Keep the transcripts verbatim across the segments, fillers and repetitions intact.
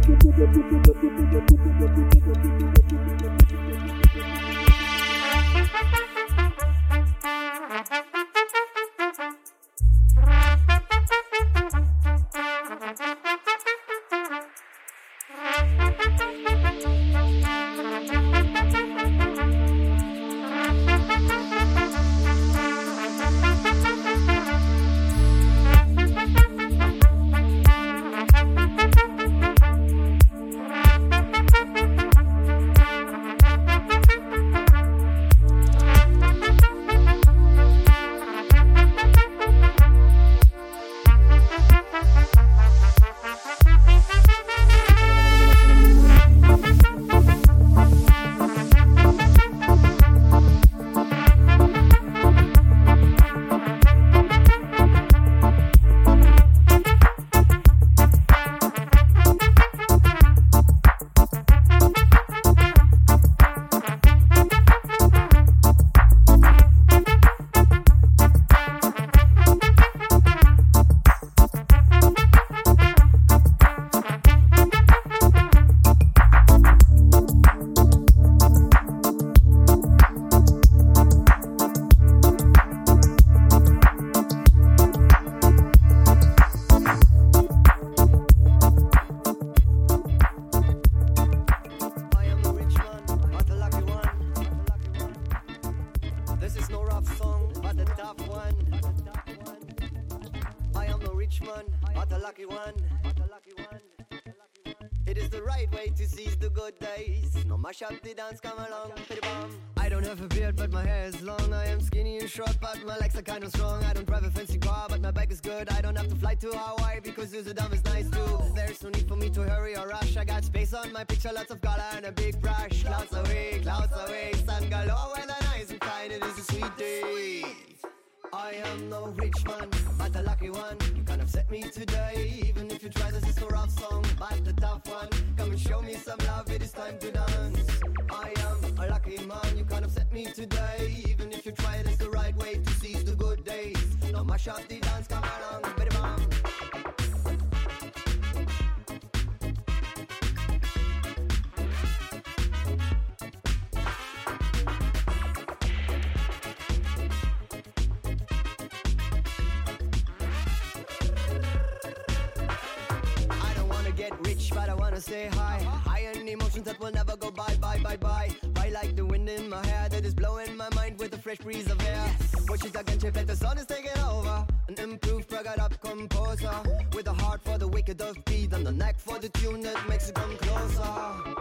Say hi, high end emotions that will never go by, bye, bye, bye. Bye like the wind in my hair that is blowing my mind with a fresh breeze of air. What she's again, chip like the sun is taking over. An improved, rugged up composer with a heart for the wicked of beat and the neck for the tune that makes it come closer.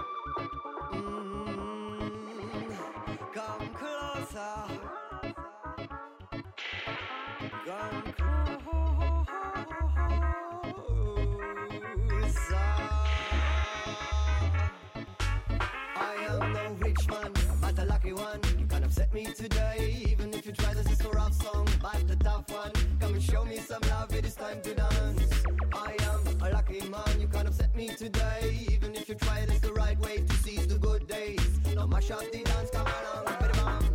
Mm, come closer. Come closer. Rich man, but a lucky one. You can't upset me today, even if you try. This is a rough song, but the tough one. Come and show me some love, it is time to dance. I am a lucky man. You can't upset me today, even if you try. It is the right way to seize the good days. Now mash up the dance, come along, baby man.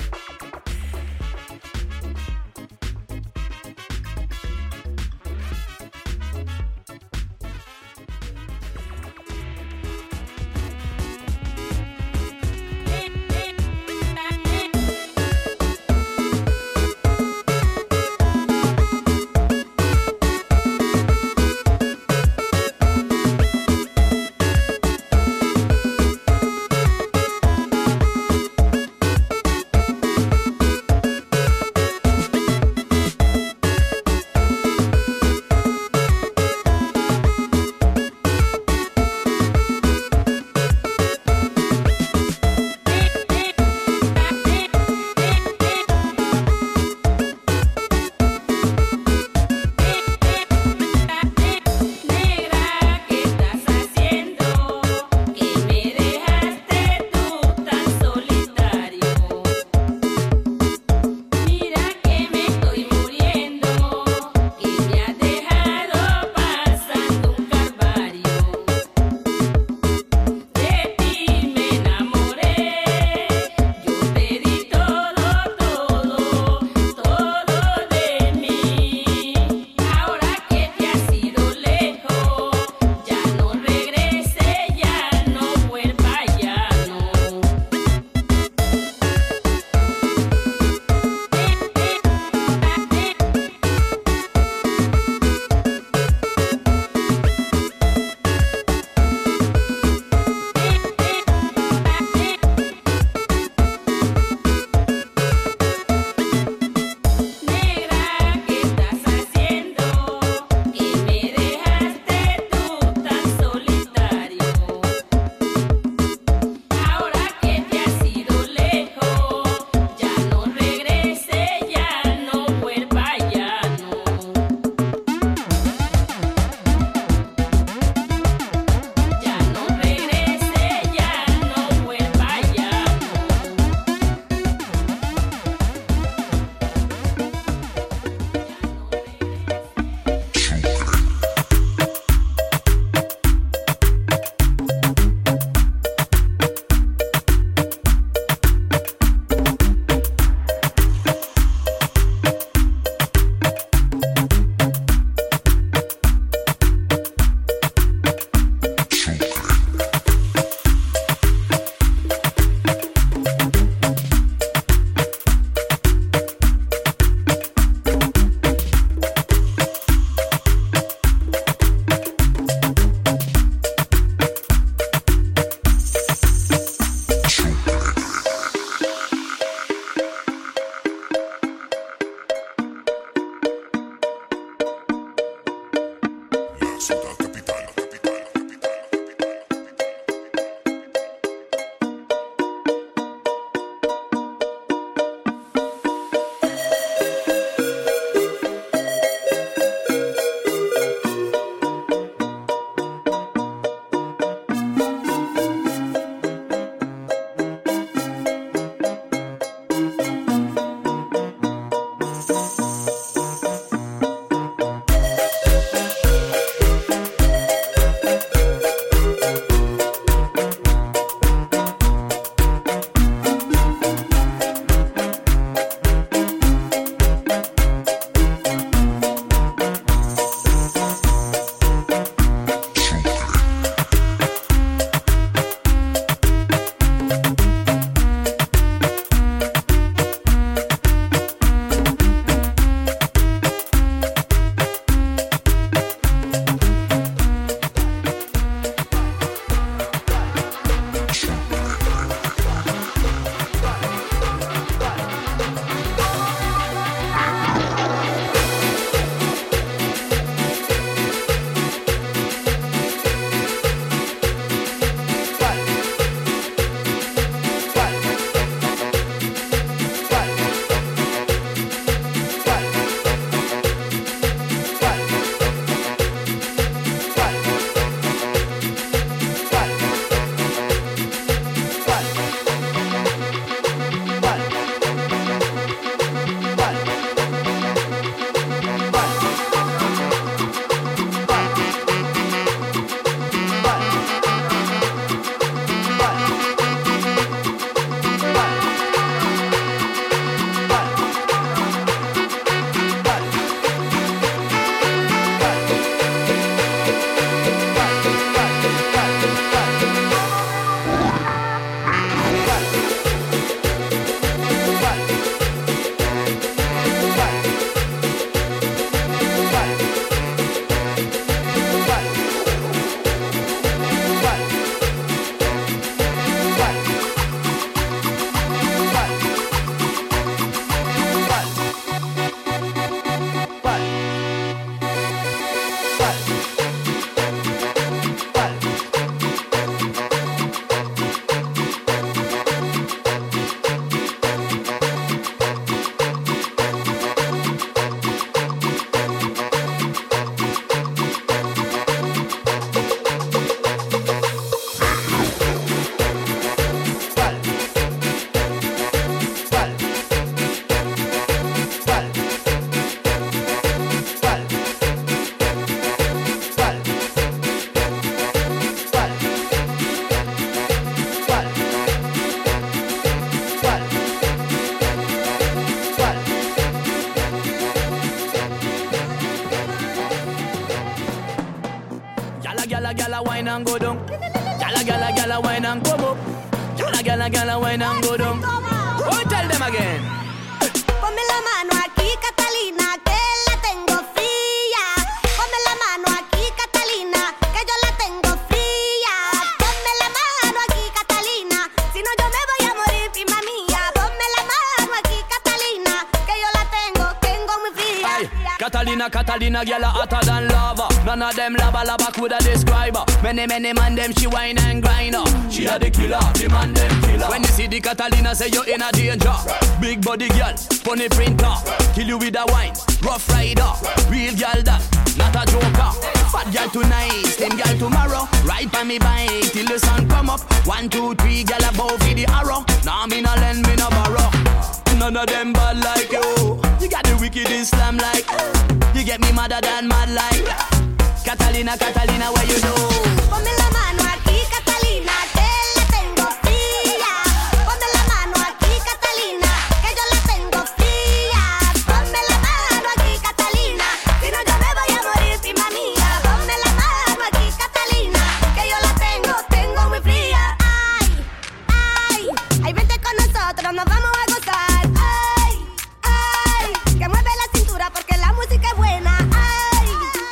gyal, gyal, wine and go down. Gyal, gyal, gyal, wine and come up. Gyal, gyal, gyal, wine and go down. Oh, tell them again. Ponme la mano aquí, Catalina, que la tengo fría. Ponme la mano aquí, Catalina, que yo la tengo fría. Ponme la mano aquí, Catalina, si no yo me voy a morir, prima mía. Ponme la mano aquí, Catalina, que yo la tengo, tengo muy fría. Aye. Catalina, Catalina, gyal a hotter than lava. None of them lava, lava coulda describe her. Many, many man them she wine and grind her. She a the killer, the man them killer. When you see the Catalina, say you in a danger. Big body girl, funny printer, kill you with a wine. Rough rider, real girl that, not a joker. Fat girl tonight, slim girl tomorrow. Ride by me bike till the sun come up. One, two, three, girl above with the arrow. Nah, me no lend, me no borrow. None of them bad like you. You got the wicked Islam like. You get me madder than mad like. Catalina, Catalina, where you do? Ponme la mano aquí, Catalina, que la tengo fría. Ponme la mano aquí, Catalina, que yo la tengo fría. Ponme la mano aquí, Catalina, si no yo me voy a morir, prima mía. Ponme la mano aquí, Catalina, que yo la tengo, tengo muy fría. Ay, ay, ay, vente con nosotros, nos vamos a gozar. Ay, ay, que mueve la cintura porque la música es buena. Ay,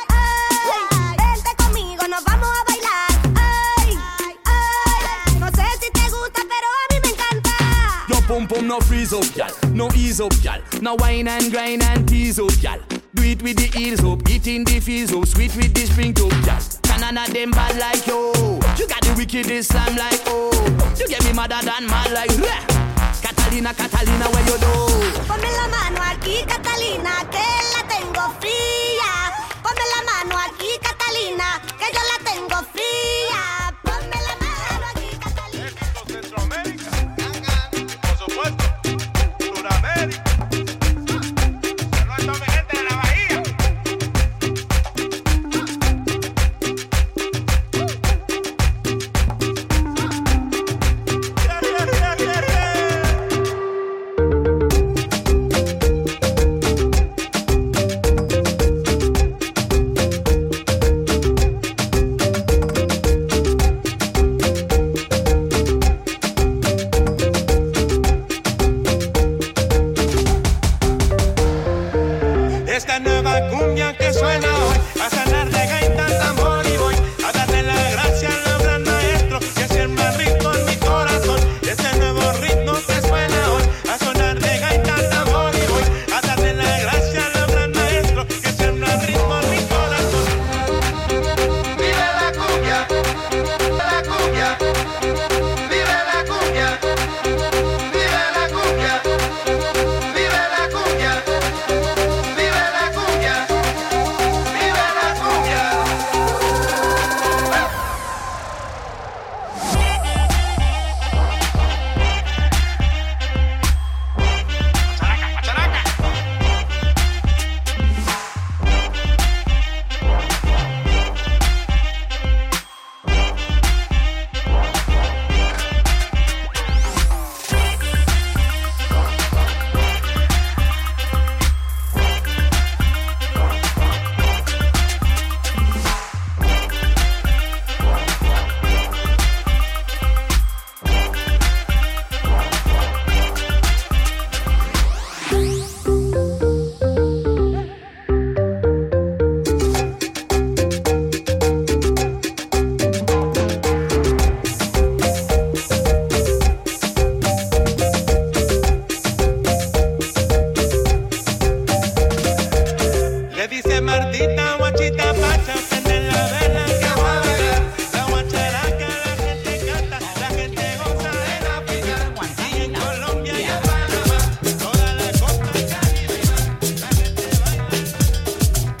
ay, vente conmigo, nos vamos a bailar. Ay, ay, no sé si te gusta, pero a mí me encanta. Your pum pum no freeze up, gal. No ease up, gal. No wine and grind and tease up, gal. Do it with the heels up, eating the fizz up, sweet with the spring up, gal. Can none of them bad like you. You got the wicked Islam like oh. You get me madder than mad like bleh. Catalina, Catalina, where you do? Ponme la mano aquí, Catalina, que la tengo fría. Ponme la mano aquí, Catalina, que yo la tengo fría. Ponme la mano aquí, Catalina. Centroamérica, por supuesto, Sudamérica. Saludos a mi gente de la Bahía. Yeah, yeah, yeah, yeah, yeah. Esta nueva cumbia que suena hoy, a sanar de gaita, tambor y voy a darle la gracia al gran maestro que siembra ritmo en mi corazón. Este nuevo ritmo que suena hoy, a sonar de gaita, tambor y voy a darle la gracia al gran maestro que siembra ritmo en mi corazón. Vive la cumbia, la cumbia, vive la cumbia, vive la cumbia, vive la cumbia. Vive la cumbia, vive la cumbia. Characa, characa. Le dice Martita, guachita, pacha, prende la vela que va a bailar. La guacharaca, la gente canta, la gente goza en África. Y en Colombia y en Panamá, toda la costa caribeña, la gente baila.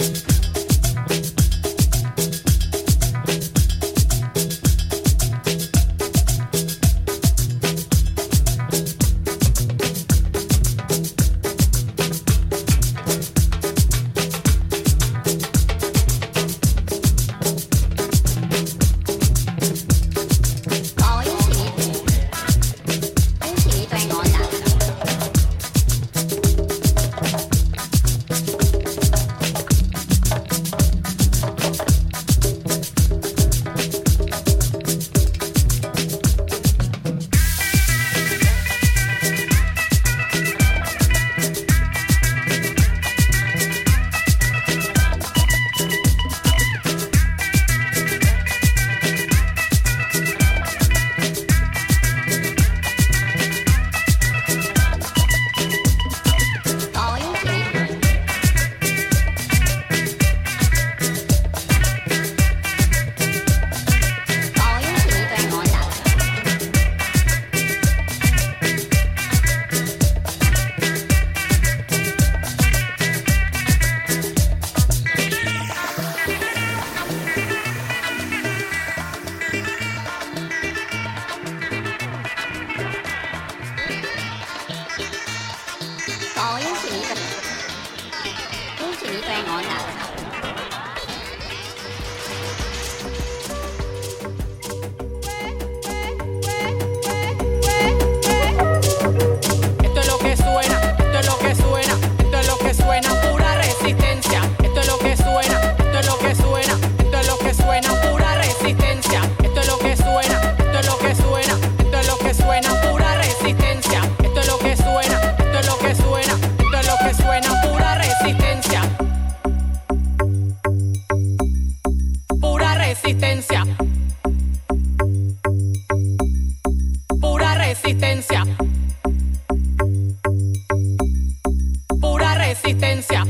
resistencia. Pura resistencia. Pura resistencia.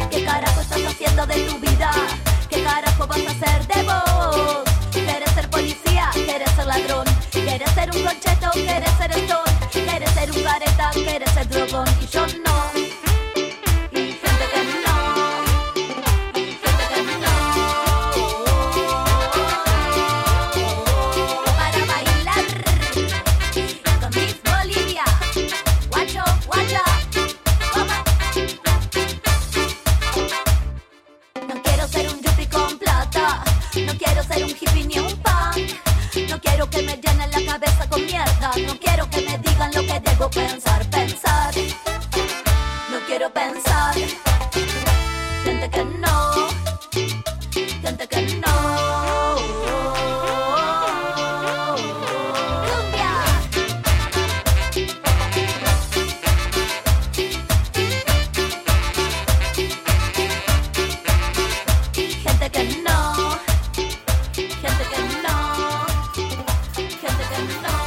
De tu vida, ¿qué carajo vas a hacer de vos? ¿Quieres ser policía? quiero ser un hippie ni un punk. No quiero que me llenen la cabeza con mierda. No quiero que me digan lo que debo pensar, pensar. No quiero pensar. Gente que no, gente que no. Cumbia. Gente que no, gente que no, gente que no.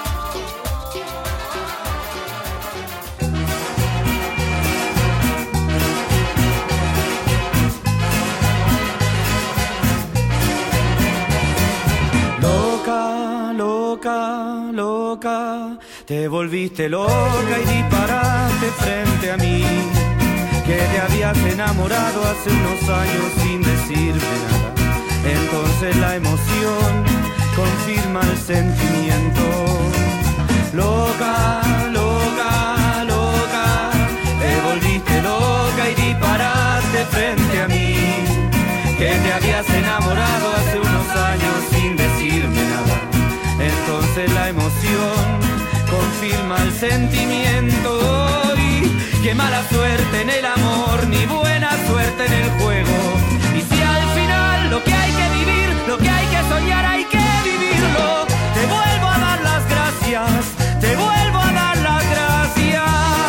Loca, loca, loca, te volviste loca y disparaste frente a mí, que te habías enamorado hace unos años sin decirme nada. Entonces la emoción confirma el sentimiento. Loca, loca, loca, te volviste loca y disparaste frente a mí, que te habías enamorado hace unos años sin decirme nada. Entonces la emoción confirma el sentimiento. Y qué mala suerte en el amor, ni buena suerte en el juego. Y si al final lo que hay que vivir, lo que hay que soñar, hay que vivirlo. Te vuelvo a dar las gracias, te vuelvo a dar las gracias.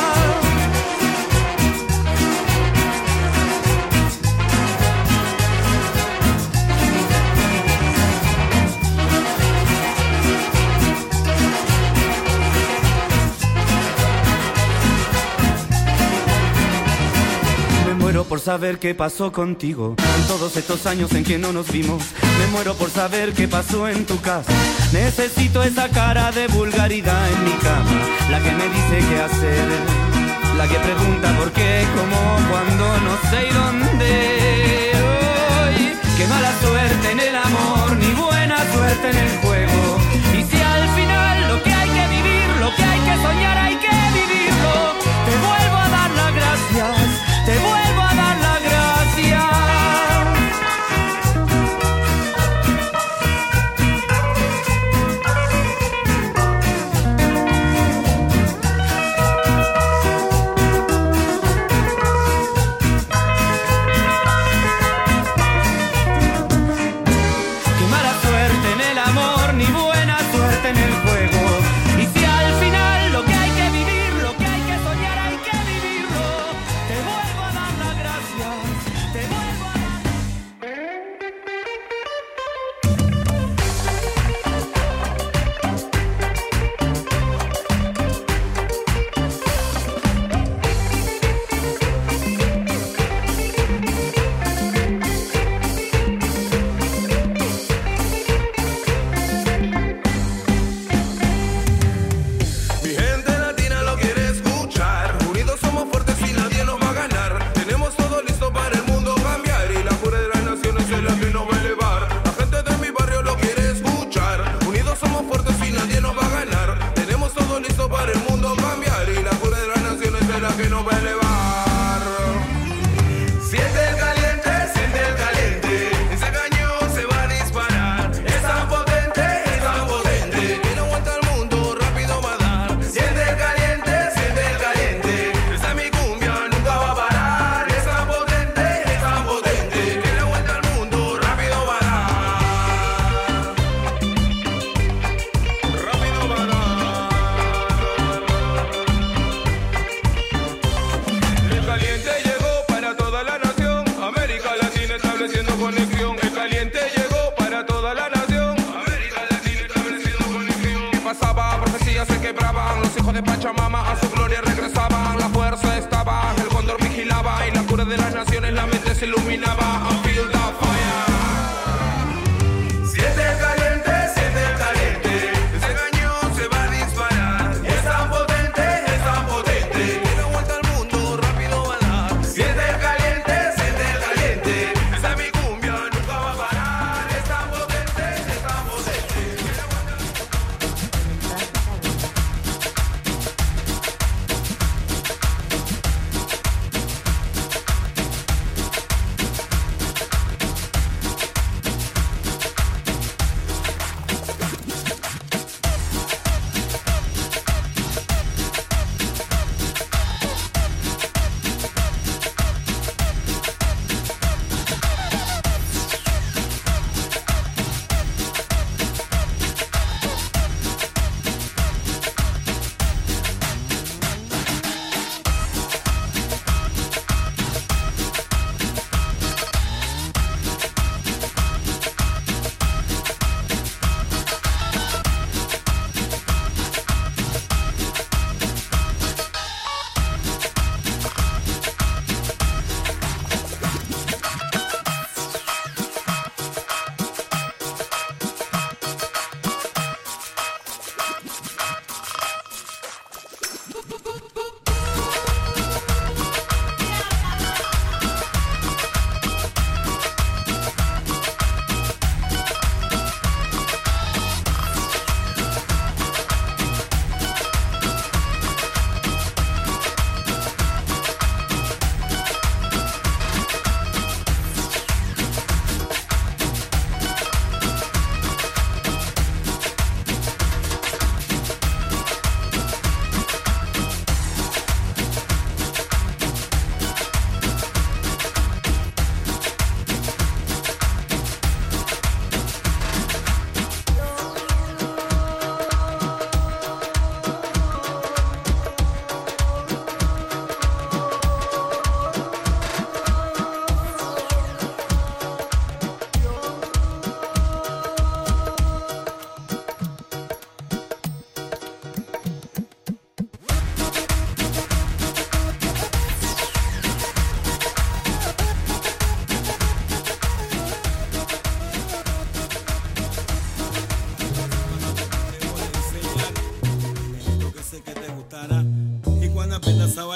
Me muero por saber qué pasó contigo en todos estos años en que no nos vimos. Me muero por saber qué pasó en tu casa. Necesito esa cara de vulgaridad en mi cama, la que me dice qué hacer, la que pregunta por qué, cómo, cuándo, no sé y dónde. Ay, qué mala suerte en el amor, ni buena suerte en el juego. Y si al final lo que hay que vivir, lo que hay que soñar, hay que vivirlo. Te vuelvo a dar las gracias, te vuelvo a dar las gracias. Qué mala suerte en el amor, ni buena suerte en el juego. Y si al final lo que hay que vivir, lo que hay que soñar, hay que vivirlo. Te vuelvo a dar las gracias, te vuelvo a dar. Mi gente latina lo quiere escuchar. Unidos somos fuertes y nadie nos va a ganar. Tenemos todo listo para el mundo cambiar. Y la cura de las naciones es la que nos va a elevar. La gente de mi barrio lo quiere escuchar. Unidos somos fuertes y nadie nos va a ganar. Tenemos todo listo para el mundo cambiar. Y la cura de las naciones es la que nos va a elevar. Siente el caliente, siente el caliente. Ese cañón se va a disparar. Es tan potente, es tan potente, que no aguanta el mundo, rápido va a dar. Siente el caliente, siente el caliente. Esa mi cumbia nunca va a parar. Es tan potente, es tan potente, que no aguanta el mundo, rápido va a dar. Rápido va a dar. El caliente llegó para toda la nación. América Latina estableciendo conexión. El caliente llegó para toda la nación. América Latina estableciendo conexión. ¿Qué pasaba? Profecías se quebraban. Los hijos de Pachamama a su gloria regresaban. La fuerza estaba, el cóndor vigilaba. Y la cura de las naciones, la mente se iluminaba. I feel the fire. Siente el caliente, siente el caliente. Ese cañón se va a disparar. Es tan potente, es tan potente, que no aguanta el mundo, rápido va a dar. Siente el caliente, siente el caliente. Esa mi cumbia nunca va a parar. Es tan potente, es tan potente, que no aguanta el mundo.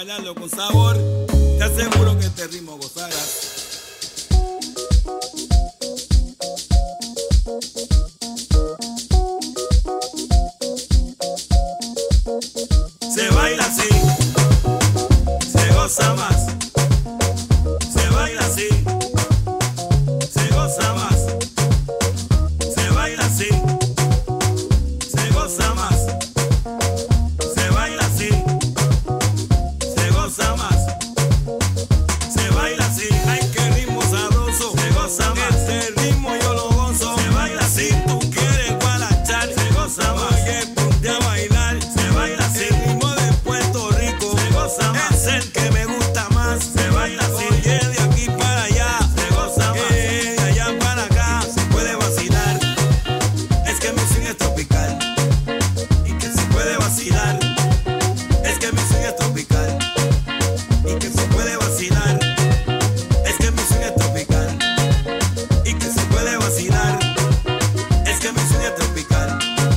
bailarlo con sabor, te aseguro que este ritmo gozarás. Se baila así, se goza más. Se baila así, se goza más. Se baila así, se goza más. Se baila así, se goza más. Se baila así, ay qué ritmo sabroso. Se goza más, este ritmo yo lo gozo. Se baila así, tú quieres guarachar. Se goza más, oye, ponte a bailar. Se baila así, el ritmo de Puerto Rico. Se goza más, es el que me gusta más. Se baila así, oye, de aquí para allá. Se goza más, eh, de allá para acá. Se puede vacilar, es que mi swing es tropical. Y que se puede vacilar, es que mi swing es tropical. Y que se puede vacilar, es que mi swing es tropical. Y que se puede vacilar, es que mi swing es tropical.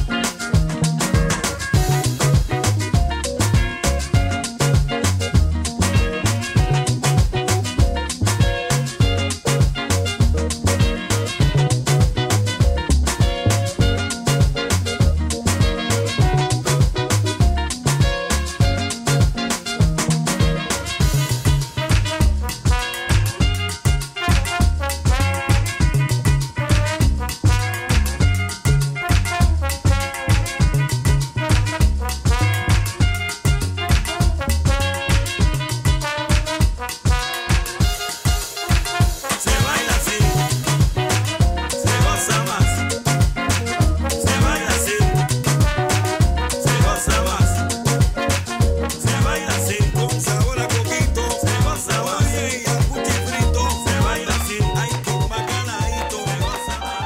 Se baila así, se goza más. Se baila así, se goza más. Se baila así, con sabor a coquito. Se goza más, y a cuchi frito. Se baila así, ay, con bacanadito. Se goza más.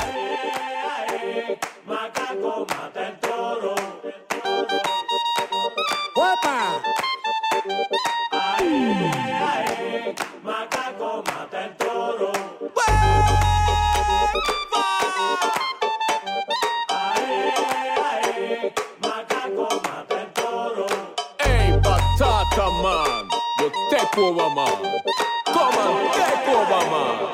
Macaco mata el toro. ¡Guapa! Macaco mata el toro. Macaco mata el toro. Hey, Batata Man, you take over, man. Come on, take over, man.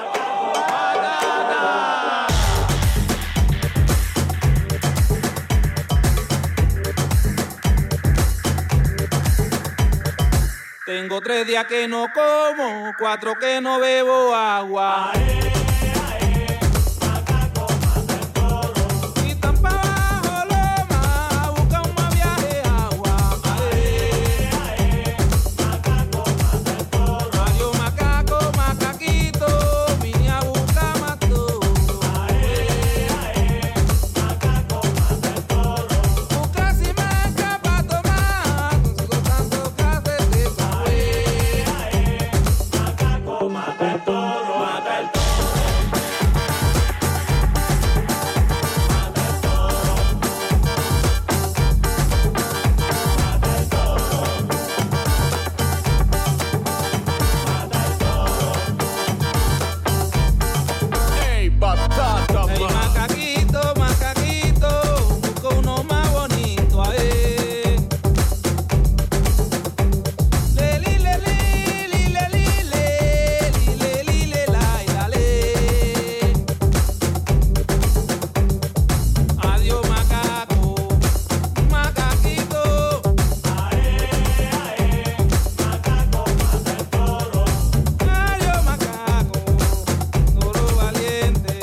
Tengo tres días que no como, cuatro que no bebo agua. Y tan pa' abajo loma, busca un más viaje agua. Adiós macaco, macaquito, vine a buscar más toro. Busca si me escapa tomar, consigo tanto cafecito. Mata el toro, mata el toro. Hey, Batata Hey, Man. macaquito, macaquito, busco uno más bonito, a ver. Le, li, le, li, li, le, li, le, li, le, li, le, la, y la, le. Adiós, macaco, macaquito. Adiós, macaco, toro valiente.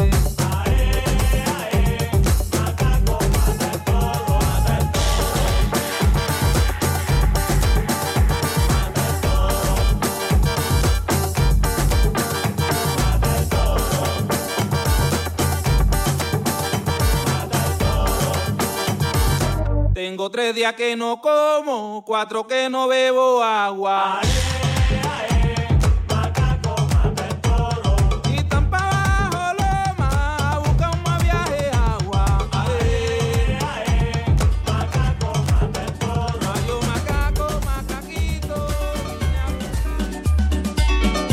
Tengo tres días que no como, cuatro que no bebo agua. Y tan pa' abajo loma, busca un más viaje agua. Adiós macaco, macaquito, vine a buscar.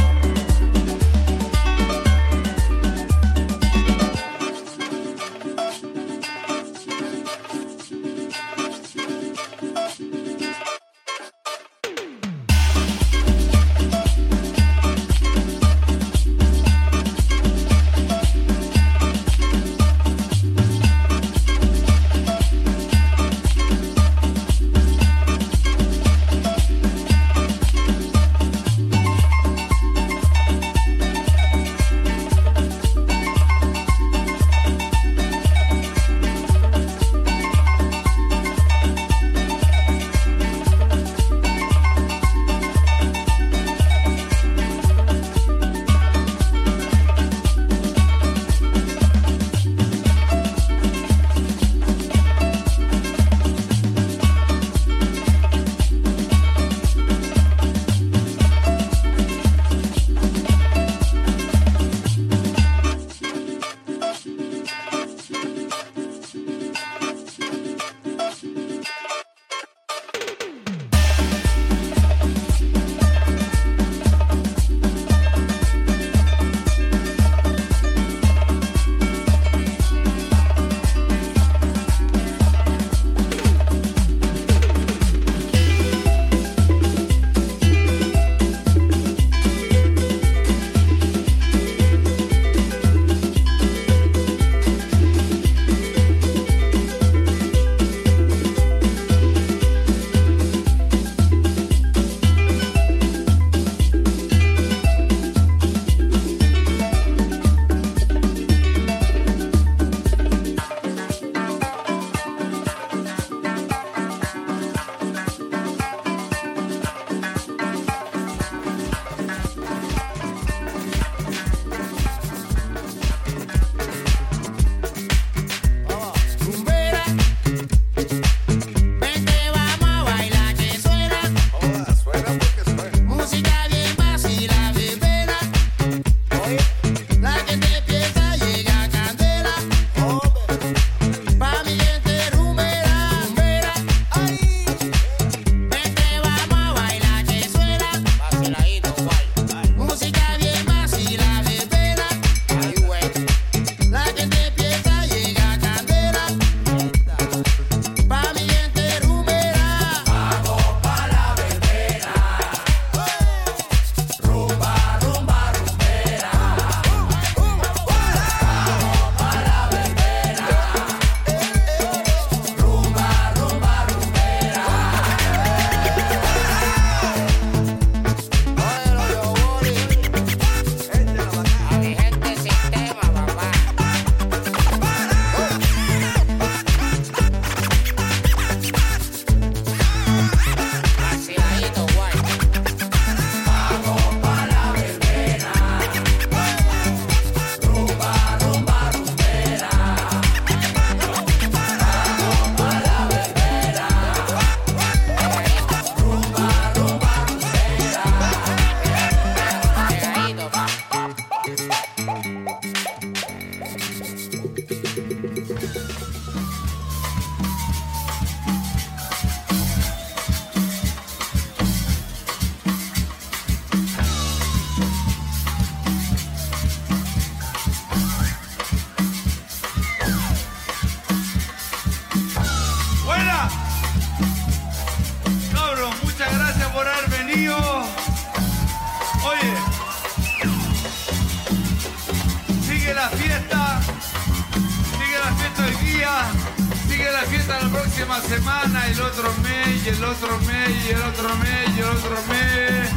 todavía. Sigue la fiesta la próxima semana, el otro mes, y el otro mes, y el otro mes, y el otro mes.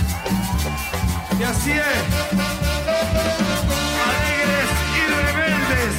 Y así es. Alegres y rebeldes.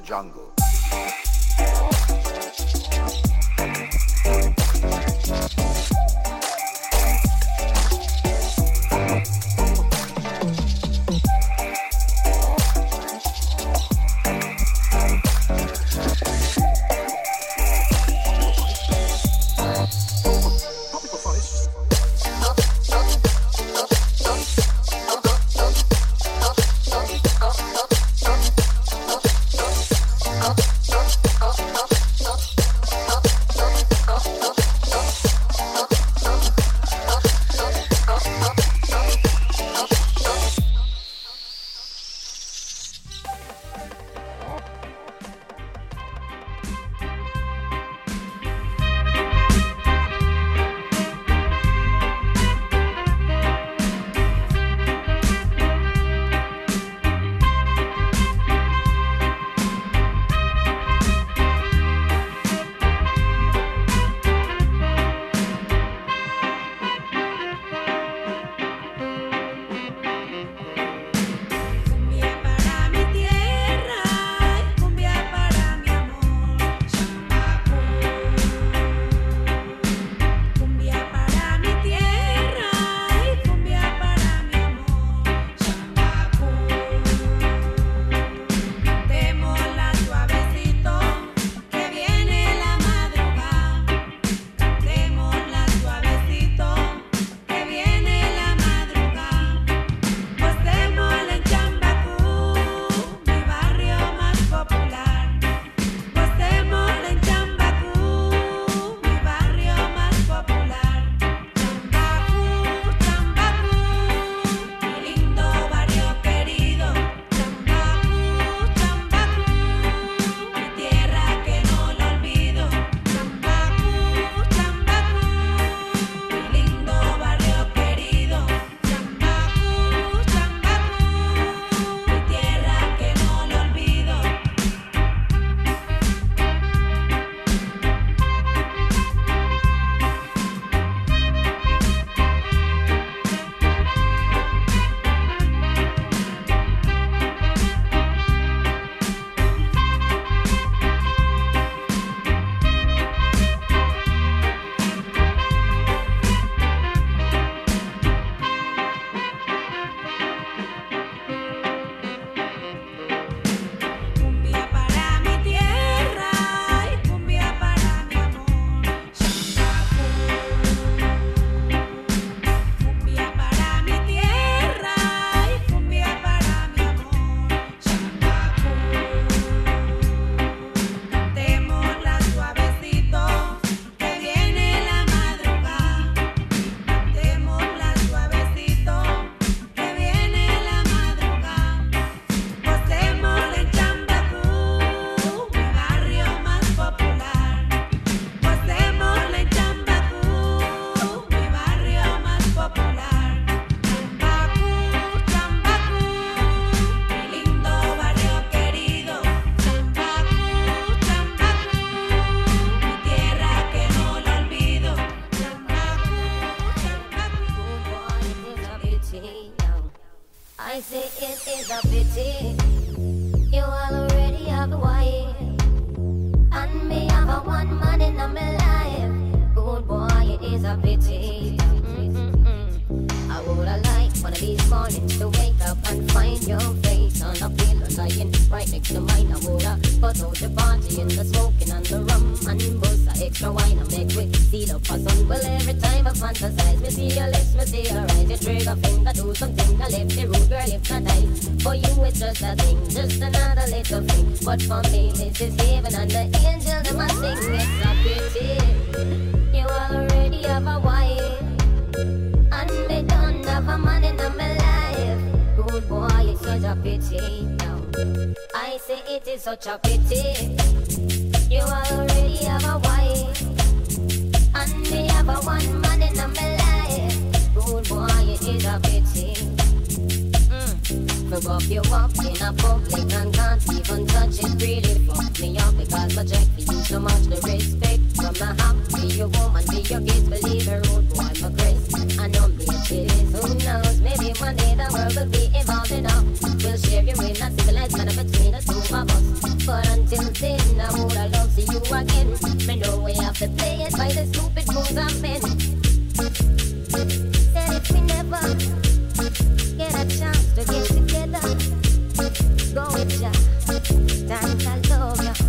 jungle. I say it is a pity you already have a wife, and me have a one man in my life. Good boy, it is a pity. Mm-mm-mm. I would have liked one of these mornings to wake up and find your face on a pillow lying right next to mine. I would have put out the party and the smoking and the rum and bust a extra wine and make we seal up a sun. Well, every time I fantasize, me see your lips, me see your eyes. You trigger finger, do something. I left the road, girl, if not nice. For you, it's just a thing, just another little thing. But for me, this is heaven and the angels them a sing. It's a pity you already have a wife, and me don't have a man in my life. Good boy, it's such a pity. No, I say it is such a pity you already have a wife, and me have a one man in my life. Good boy, it is a pity. Mm. For up you up in a public and can't even touch it. Really fuck me up because I check for you so much. The respect from the house, be your woman, be your kids, believe her rude boy, my Chris. I know me it is, who knows, maybe one day the world will be evolved enough We'll share you in a civilized manner between the two of us. But until then, I would love to see you again. We know we have to play it by the stupid rules of men. That if we never get a chance to get together, go with ya, times I love ya.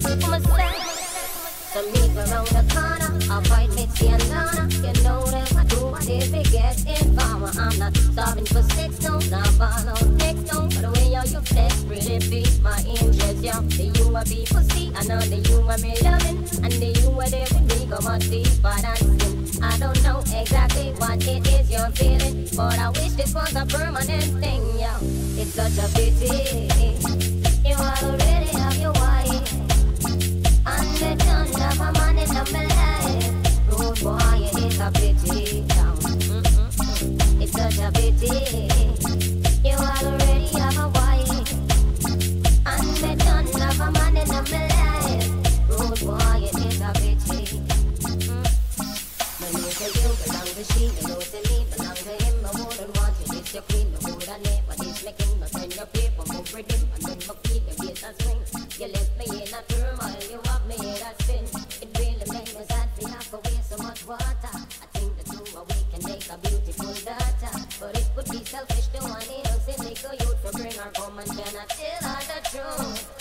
So meet around the corner, I'll fight Mitzi and Donna. You know that I do what if it gets informer. I'm not starving for sex, no, not for no text, no. But the way you you flex really beats my interest, yo. The you a be pussy, I know the you a me loving. And the you a there with me, come on deeper than sin. I don't know exactly what it is you're feeling, but I wish this was a permanent thing, yo. It's such a pity. You already have your wife, and they don't have a man in my life. Rude boy, it is a pity. Mm-mm-mm. It's such a pity. You already have a wife, and they don't have a man in my life. Rude boy, it is a pity. Mm. When you say you belong to she, you know to me belong to him. I wouldn't want you, it's your queen. I wouldn't never this making no send your paper, move with him, and then my feet, the gate and swing. You left me in a turmoil, you have me in a spin. It really makes me sad, we have to waste so much water. I think the two of we can make a beautiful daughter, but it would be selfish to want innocent little youth to bring her home and cannot tell her the truth.